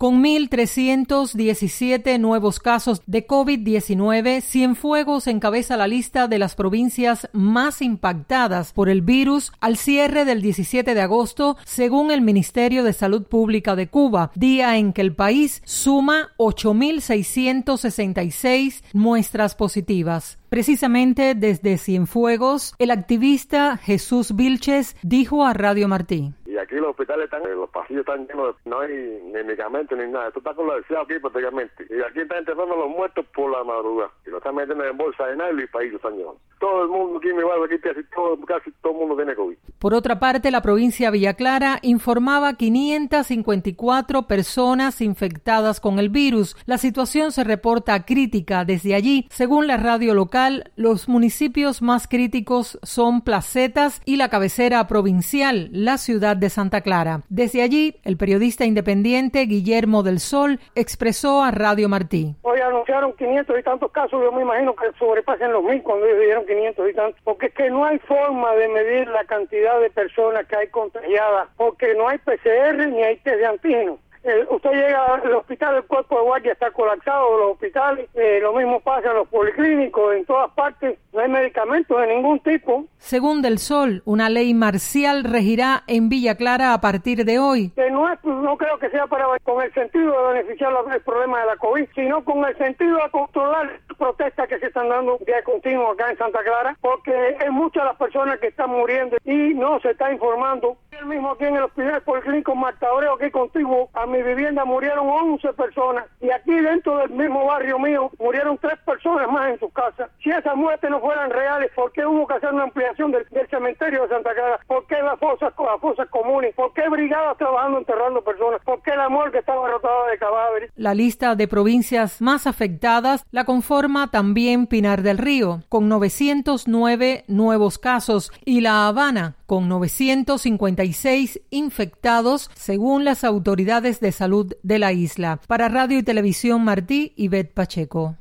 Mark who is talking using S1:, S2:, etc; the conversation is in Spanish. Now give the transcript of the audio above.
S1: Con 1.317 nuevos casos de COVID-19, Cienfuegos encabeza la lista de las provincias más impactadas por el virus al cierre del 17 de agosto, según el Ministerio de Salud Pública de Cuba, día en que el país suma 8.666 muestras positivas. Precisamente desde Cienfuegos, el activista Jesús Vilches dijo a Radio Martí:
S2: y aquí los hospitales están, los pasillos están llenos, no hay ni medicamentos ni nada. Esto está colapsado aquí prácticamente. Y aquí están enterrando a los muertos por la madrugada. Y lo están metiendo en bolsa de nylon y para ahí lo están llevando. Todo el mundo aquí en mi barrio, aquí casi todo el mundo tiene COVID.
S1: Por otra parte, la provincia de Villa Clara informaba 554 personas infectadas con el virus. La situación se reporta crítica desde allí. Según la radio local, los municipios más críticos son Placetas y la cabecera provincial, la ciudad de Santa Clara. Desde allí, el periodista independiente Guillermo del Sol expresó a Radio Martí:
S3: hoy anunciaron 500 y tantos casos, yo me imagino que sobrepasen los 1000 cuando ellos dijeron 500 y tantos, porque es que no hay forma de medir la cantidad de personas que hay contagiadas, porque no hay PCR ni hay test de antígenos. Usted llega al hospital, el cuerpo de guardia está colapsado, los hospitales, lo mismo pasa en los policlínicos, en todas partes, no hay medicamentos de ningún tipo.
S1: Según Del Sol, una ley marcial regirá en Villa Clara a partir de hoy.
S3: Que no creo que sea con el sentido de beneficiar el problema de la COVID, sino con el sentido de controlar las protestas que se están dando día continuo acá en Santa Clara, porque es muchas las personas que están muriendo y no se está informando. El mismo aquí en el hospital policlínico Marta Abreu, aquí contigo a mi vivienda, murieron 11 personas, y aquí dentro del mismo barrio mío murieron 3 personas más en sus casas. Si esas muertes no fueran reales, ¿por qué hubo que hacer una ampliación del cementerio de Santa Clara? ¿Por qué las fosas comunes? ¿Por qué brigadas trabajando enterrando personas? ¿Por qué la morgue estaba abarrotada de cadáveres?
S1: La lista de provincias más afectadas la conforma también Pinar del Río, con 909 nuevos casos, y La Habana, con 956 infectados, según las autoridades de salud de la isla. Para Radio y Televisión Martí, Ivette Pacheco.